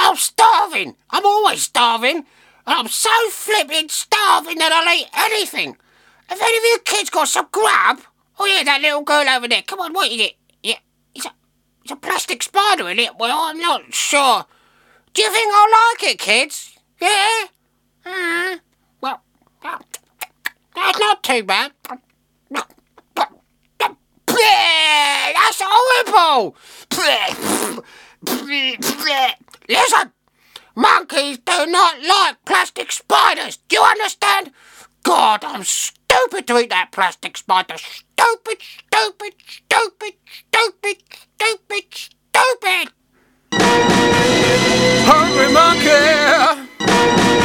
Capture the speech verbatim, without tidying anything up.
I'm starving. I'm always starving. And I'm so flipping starving that I'll eat anything. Have any of you kids got some grub? Oh, yeah, that little girl over there. Come on, what is it? Yeah, it's a, it's a plastic spider, isn't it? Well, I'm not sure. Do you think I'll like it, kids? Yeah? Uh, well, that's not too bad. That's horrible! Listen, monkeys do not like plastic spiders. Do you understand? God, I'm stupid to eat that plastic spider. Stupid, stupid, stupid, stupid, stupid, stupid. Hungry monkey.